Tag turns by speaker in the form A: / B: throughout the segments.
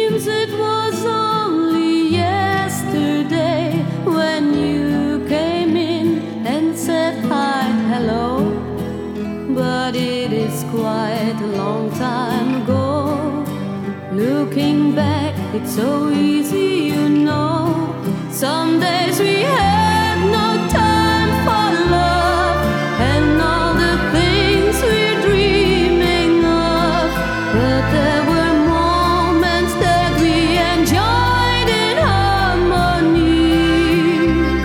A: seems it was only yesterday when you came in and said hi, hello. But it is quite a long time ago. Looking back, it's so easy, you know. Some days we have no time for love and all the things we're dreaming of. But there were moments that we enjoyed in harmony.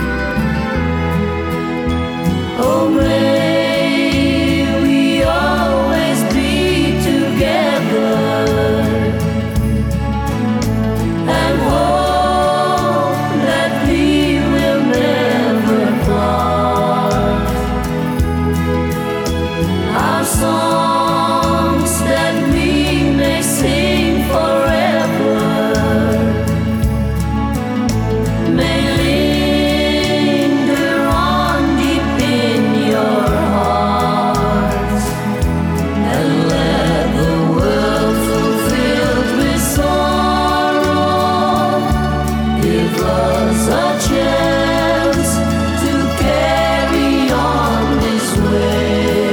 A: Oh, may we always be together and hope that we will never part. Our songs that we may sing forever may linger on deep in your hearts, and let the world fulfilled with sorrow give us a chance to carry on this way.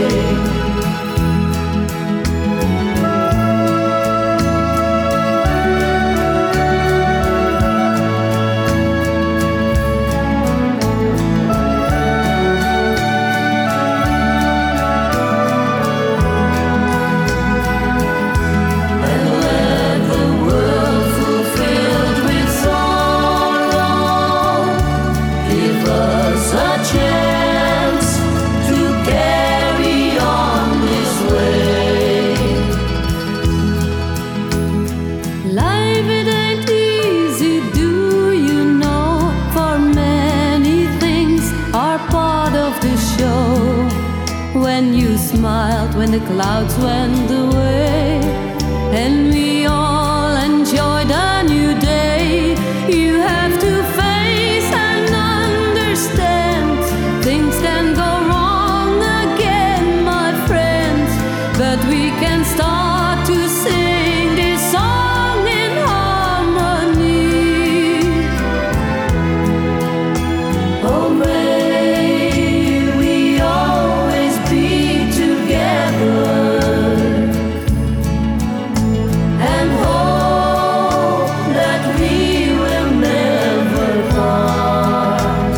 A: And let the world fulfilled with sorrow give us a chance to carry on this way. Life it ain't easy, do you know? For many things are part of the show. When you smiled, when the clouds went away, and we all enjoyed a new day. You have to face and understand things can go wrong again, my friends, but we can start to sing this song in harmony. Oh, may we always be together and hope that we will never part.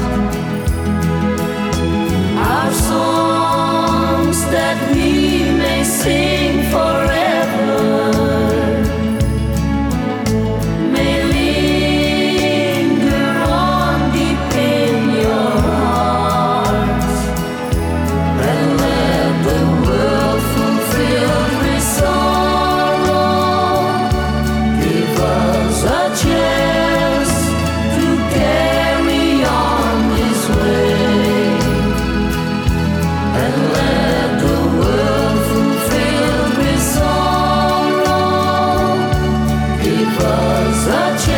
A: Our songs that we may sing forever may linger on deep in your hearts, and let the world fulfilled with sorrow give us a chance to carry on this way. And let the world fulfilled with sorrow give us a chance